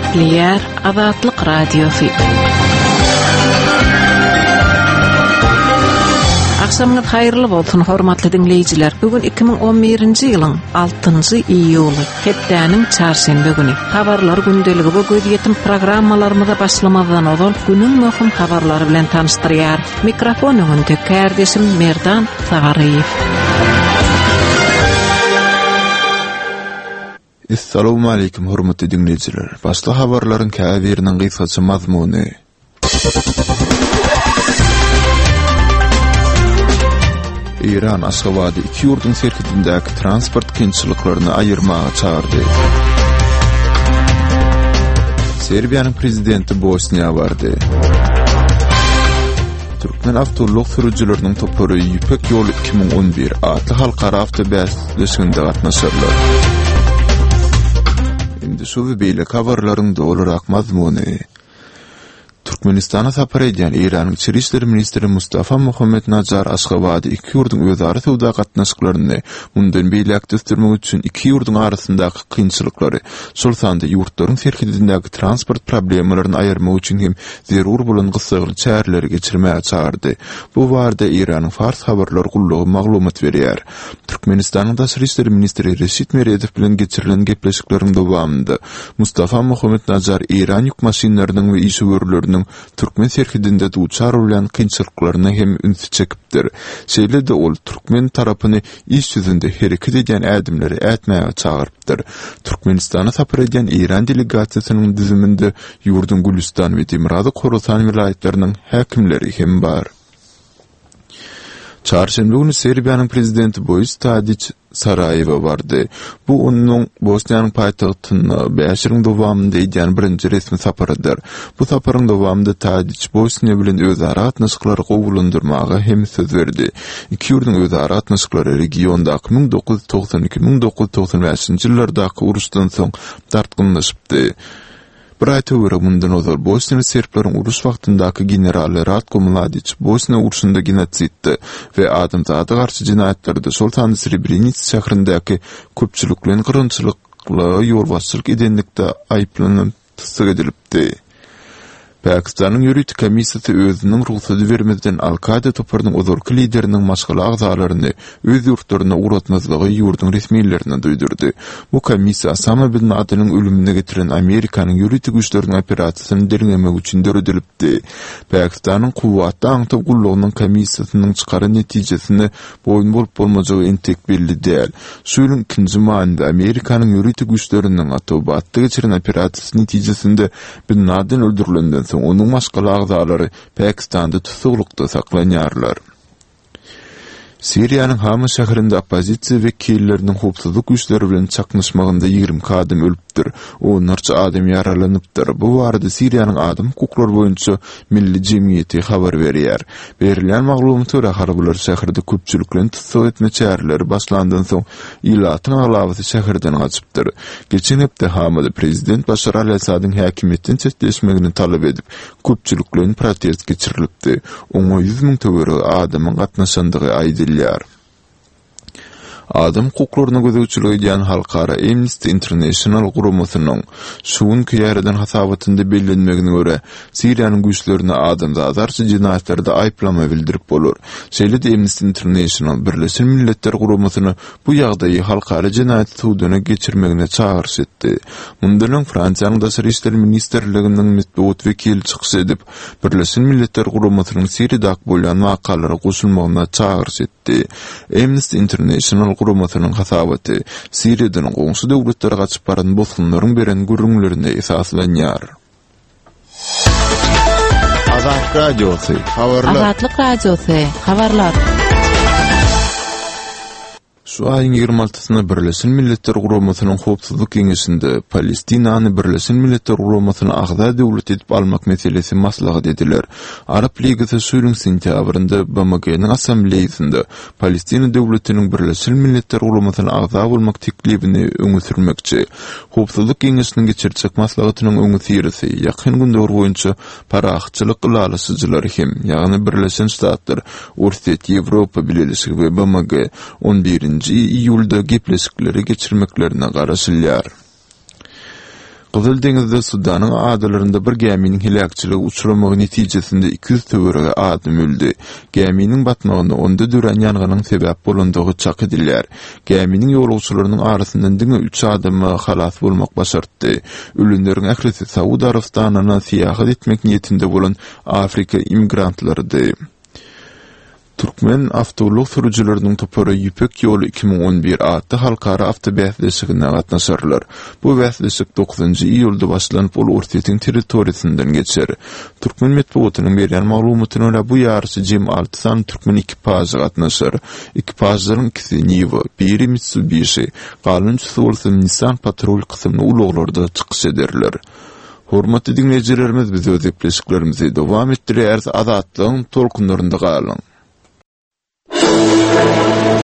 Esliyer Azatlyk Radiosu. Akşamınız hayırlı bolsun hormatly dinleyijiler. Bugün 2011-nji ýylyň 6-njy iýuly, hepdäniň çarşembe güni. Habarlar gündeligi we göz ýetim programmalarymyza başlamadan ozal günüň möhüm habarlary bilen tanıştyrýar. Mikrofon öňünde kärdeşim Merdan Sagaryýew. Assalamu alaykum hormatly dinleyijiler. Başly habarlaryň käbiriniň gysgaça mazmuny. İran Aşgabatda iki ýurdun serhedindäki transport kynçylyklaryny aýyrmaga çağırdy. Serbiýanyň prezidenti Bosniýa bardy. Türkmen awtoluk sürüjileriniň topary Ýüpek ýoly 2011 adly halkara awtobäsleşiginde gatnaşarlar. Indi şu we beýle habarlaryň dolarak mazmuny. Türkmenistana sapar edýän Iranyň Içeri işleri ministri Mustafa Muhammed Najar Aşgabatda iki ýurdun özara sowda gatnaşyklaryny mundan beýle düsturmak üçin iki ýurdun arasyndaky kynçylyklary, şol sanda ýurtlaryň serhedindäki transport problemlaryny aýyrmak üçin hem zerur bolan gysgaly çäreleri geçirmäge çağırdy. Bu barada Iranyň Fars habarlar gullugy maglumat berýär. Türkmenistanyň Daşary işleri ministri Reşit Meredow bilen geçirilen gepleşikleriň dowamında Mustafa Muhammed Najar İran ýük maşinlarynyň we işgörläriniň Türkmen serhedinde duçar bolan kynçylyklaryna hem üns çekipdir. Şeýle-de ol Türkmen tarapyny iş ýüzünde hereket edýän ädimleri ätmäge çağırpdyr. Türkmenistana sapar edýän İran delegasiýasynyň düzüminde ýurdun Gülistan we Demirada Khorasan vilayetleriniň häkimleri hem bar. Çarşembe günü Serbiýanyň prezidenti Boris Tadić Sarajewo bardy. Bu onuň Bosniýanyň paýtagtyna 5 ýylyň dowamında edýän birinji resmi saparydyr. Bu saparyň dowamında Tadić Bosniýa bilen özara gatnaşyklary gowulandyrmaga hem söz berdi. Iki ýurdun özara gatnaşyklary regiondaky 1992-1995 ýyllardaky uruşdan soň dartgynlaşypdy. Bir ayta göre mundan ozal Bosniýa serplaryň uruş wagtyndaky general Ratko Mladić Bosniýa uruşynda genotsiddi we adamzada garşy jinayatlerde şol sanda Srebrenica şäherинdeki köpçülik bilen gyrynçylykla ýolbaşçylyk edenlikde aýplanyp tutsak edilipdi. Pakistanyň ýuridik komissiýasy özüniň ruhsaty bermezden Al-Qaeda toparynyň ozurky lideriniň maşgala agzalaryny öz ýurtlaryna uratmazlygy ýurdun resmiýetlerine duýdurdy. Bu komissiýa Osama bin Ladenyň ölümine getiren Amerikanyň ýuridik güýçleriniň operasiýasyny derlemek üçin döredilipdi. Pakistanyň kuwwatly aňtyp gullugynyň komissiýasynyň çykary netijesini boýun bolup bolmajagy entek belli däl. Şu ýylyň ikinji maýynda Amerikanyň ýuridik güýçleriniň Atobatda geçiren operasiýasy netijesinde bin Laden öldürilenden onuň maşgala agzalary Pakistanda tutulukda saklanýarlar. Siriýanyň Hama şäherinde opozisiýa wekilleriniň howpsuzlyk güýçleri bilen çaknaşmagynda 20 adam ölüpdir. Onlarca adam ýaralanypdyr. Bu barada Siriýanyň adam hukuklary boýunça milli jemgyýeti habar berýär. Berilen maglumata görä harabular şäherde köpçüliklen tutsak etme çäreleri başlandan soň ilatyň aglawaty şäherden gaçypdyr. Geçen hepde Hamada prezident Başar al-Asadyň häkimetden çetleşmegini talap edip köpçüliklen protest geçirilipdi. Oňa 100 000 töwere adamyň gatnaşandygy aýdylýar. Adam hukuklaryna gözegçilik edýän halkara Amnesty International guramasynyň şuň ýerden hasabatynda bellenmegine görä Siriýanyň güýçlerine adamzada jinaýatlerde aýplama bildirip bolar. Şeýle-de Amnesty International Birleşen Milletler guramasyny bu ýagdaýy halkara jinaýat suwdyna geçirmegine çağırş etdi. Mundan Fransiýanyň Daşary işleri ministrliginiň metbuat wekili çykyş edip Birleşen Milletler guramasynyň Siriýadaky bolan wakalary goşulmagyna çağırş etdi. Amnesty International guramasynyň hasabaty Siriýadan goňşy döwletlere gaçyp baran bosgunlaryň beren gürrüňlerine esaslanýar. Azatlyk Radiosu habarlar. Azatlyk Radiosu habarlar. Şu aýyň 26-syna Birleşen Milletler Guramasynyň howpsuzlyk keňeşinde Palestinany Birleşen Milletler Guramasyna agza döwlet edip almak meselesi maslahat ediler. Arap Ligiýasy şu ýylyň sentýabrynda BMG'niň assambleýasynda Palestina döwletiniň Birleşen Milletler Guramasyna agza bolmak teklibini öňe sürmekçi. Howpsuzlyk keňeşiniň geçirjek maslahatynyň öňe sürýärsi ýakyn günler boýunça paraxçylyk gylalasyjylar hem ýagny Birleşen Ştatlar, Urset, Ýewropa Birleşigi we BMG 11 iýulda gepleşikleri geçirmeklerine garaşylýar. Gyzyl deňizde Sudanyň adalarynda bir geminiň helakçylygy uçuramagy netijesinde 200 töwerege adam öldü. Geminiň batmagyna onda dören ýanganyň sebäp bolandygy çak edilýär. Geminiň ýolgujçylarynyň arasyndan diňe 3 adam halas bolmak başardy. Ölümleriň ählisi Saudi Arabistanyna syýahat etmek niýetinde bolan Afrika immigrantlarydy. Türkmen avtolog sürüjileriniň topary Ýüpek ýoly 2011 adly halkara awtobäsleşigine gatnaşarlar. Bu bäsleşik 9-njy iýulda başlanyp ol Urtetiň territoriýasyndan geçer. Türkmen medeniýetiniň berýän maglumatyna görä bu ýarşy jem 6 san türkmen ekipazy gatnaşar. Ekipajlaryň ikisi Niva, biri Mitsubishi, galynçysy bolsa Nissan patrol kysymyny uluglarda çykyş ederler. Hormatly dinleýijilerimiz, biz öz epleşiklerimizi dowam etdirýär. Azatlygyň tolkunlarynda galyň.